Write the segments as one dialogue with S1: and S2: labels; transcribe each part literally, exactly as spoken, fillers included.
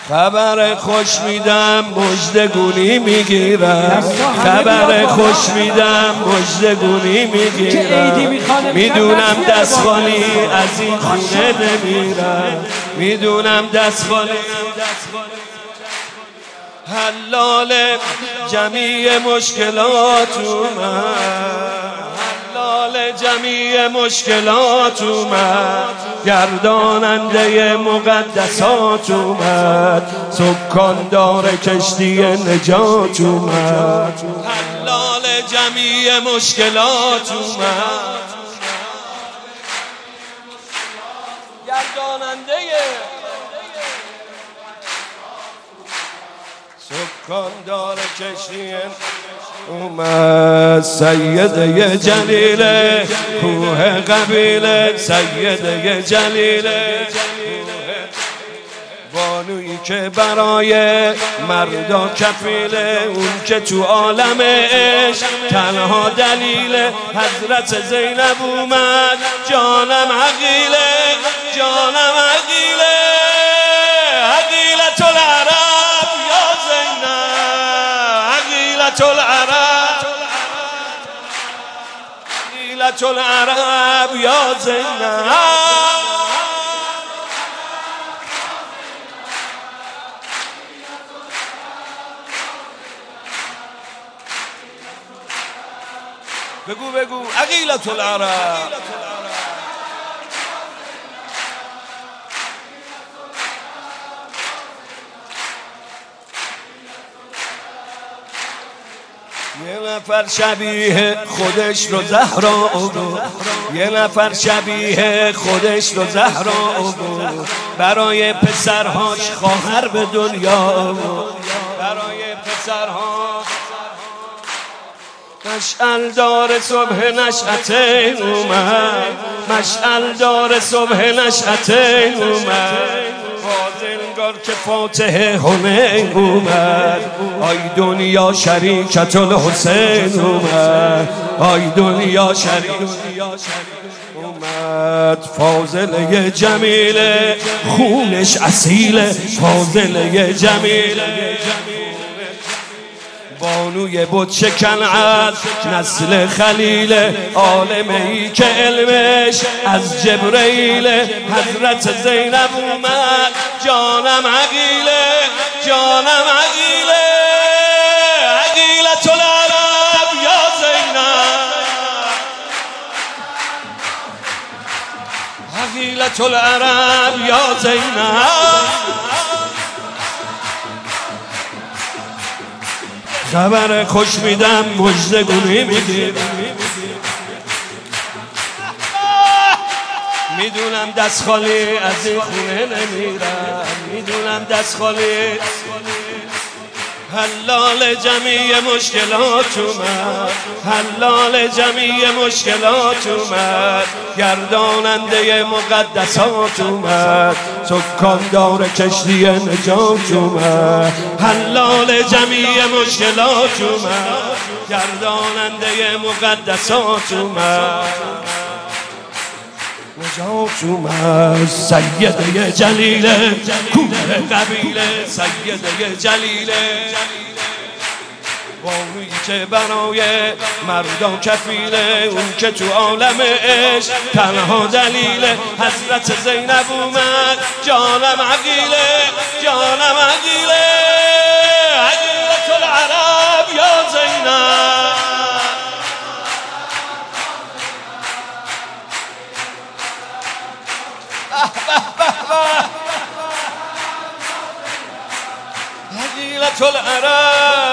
S1: خبر خوش میدم مژدگونی میگیرم، خبر خوش میدم مژدگونی میگیرم. میدونم دست خالی از این خونه نمیرم، میدونم دست خالی حلال جمیع مشکلات اومد، حلال جمیع مشکلات اومد، گرداننده مقدسات اومد، سکاندار کشتی نجات اومد، حلال جمیع مشکلات اومد، گرداننده سکاندار کشتی اومد. سیده جلیله کوه قبیله، سیده جلیله بانویی که برای مردا کفیله، اون که تو عالم عشق تنها دلیله. حضرت زینب اومد جانم عقیله، جانم عقیله، عقیلة العرب یا زینب، عقیلة العرب، عقیلة العرب یا زینب. بگو بگو عقیلة العرب. یه نفر شبیه خودش رو زهرا آورد، یه نفر شبیه خودش رو زهرا آورد، برای پسرهاش خواهر به دنیا آورد، برای پسرها مشعل دار صبح نشأتین اومد، مشعل دار صبح نشأتین اومد، فاضلگار که فاتح حنین اومد، آی دنیا شریکت الحسین اومد، آی دنیا شریک اومد. فاضله جمیله خونش اصیله، فاضله جمیله بانوی بود شکن از نسل خلیل، عالمی که علمش از جبرئیل. حضرت زینب اومد جانم عقیله، جانم عقیله، عقیلة العرب یا زینب، عقیلة العرب یا زینب. خبر خوش میدم مژدگونی میگیرم، میدونم دست خالی از این خونه نمیرم، میدونم دست خالی حلال جمیع مشکلات اومد، حلال جمیع مشکلات اومد، گرداننده مقدسات اومد، سکاندار کشتی نجات اومد، حلال جمیع مشکلات اومد، گرداننده مقدسات اومد، نجات اومد. سیده جلیله کوه قبیله، سیده جلیله بانویی که برای مردا کفیله، اون که تو عالم عشق تنها دلیله. حضرت زینب اومد جانم عقیله، جانم عقیله، عقیلة العرب یا زینب. عقیلة العرب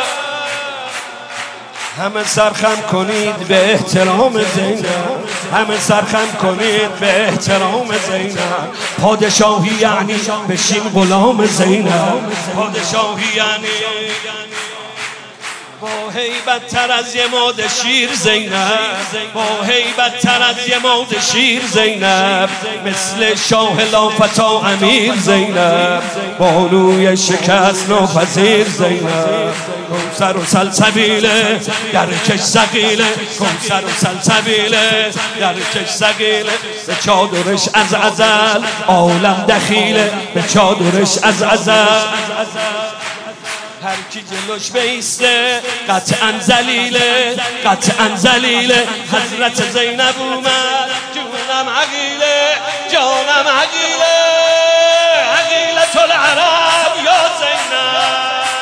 S1: همه سرخم کنید به احترام زینب، همه سرخم کنید به احترام زینب. پادشاهی یعنی بشین غلام زینب، پادشاهی یعنی با هیبت تر از یه ماده شیر زینب، با هیبت تر از یه ماده شیر زینب، مثل شاه لافتا امیر زینب، بانوی شکست ناپذیر زینب. کوثر و سلسبیله درکش ثقیله، کوثر و سلسبیله درکش ثقیله، به چادرش از ازل عالم دخیله، به چادرش از ازل هر کی جلوش بیسته قطعا ذلیله، قطعا ذلیله. حضرت زینب اومد جونم عقیله، جانم عقیله، عقیلة العرب یا زینب.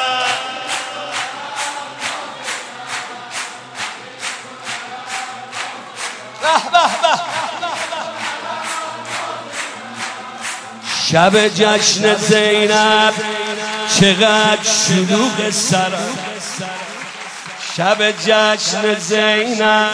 S1: به به به شب جشن زینب چقدر شلوغ سرم، شب جشن زینب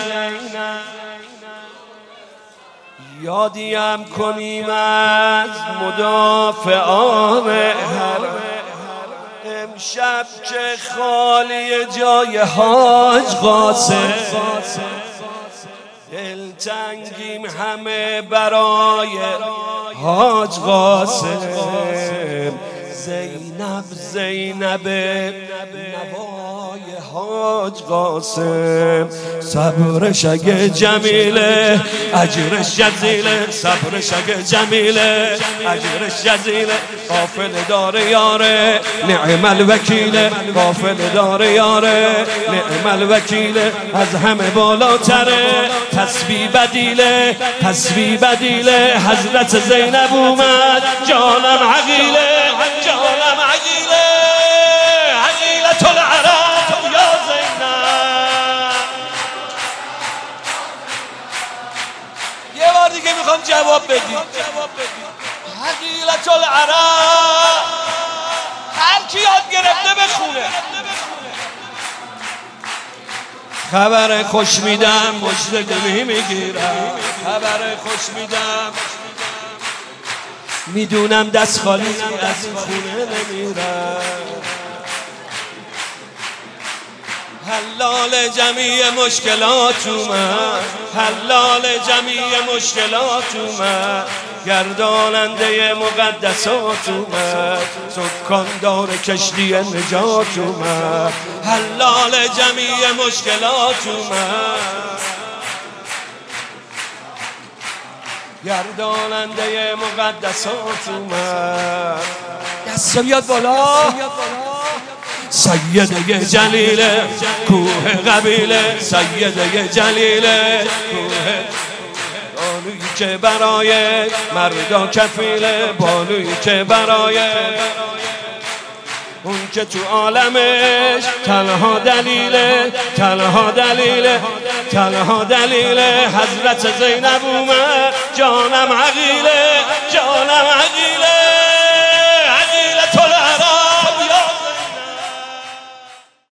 S1: یادیم کنیم از مدافعان حرم، امشب که خالی جای حاج قاسم، دلتنگیم همه برای حاج قاسم. زینب زینب نوای حاج قاسم، صبرش اگه جمیله اجرش جزیله، صبرش اگه جمیله اجرش جزیله. غافل داره یاره نعم الوکیله، غافل داره یاره نعم الوکیله. از همه بالاتره تسبیح بدیله، تسبیح بدیله. حضرت زینب اومد جانم عقیله، جانم عقیله، عقیلة العرب یا زینب. یه بار دیگه میخوام جواب بدید، عقیلة العرب. هر کی یاد گرفته بخونه. خبر خوش میدم مجد دمی میگیرم، خبر خوش میدم میدونم دست خالی از این خونه نمیرم. حلال جمیع مشکلات اومد، حلال جمیع مشکلات اومد، گرداننده مقدسات اومد، سکاندار کشتی نجات اومد. حلال جمیع مشکلات اومد، گرداننده مقدسات اومد. دست بیاد بالا. سیده جلیله کوه قبیله، سیده جلیله کوه، بانویی که برای مردا کفیله، بانویی که برای اون که تو عالمش تنها دلیله، تنها دلیله، تنها دلیله. حضرت زینب اومد جانم عقیله،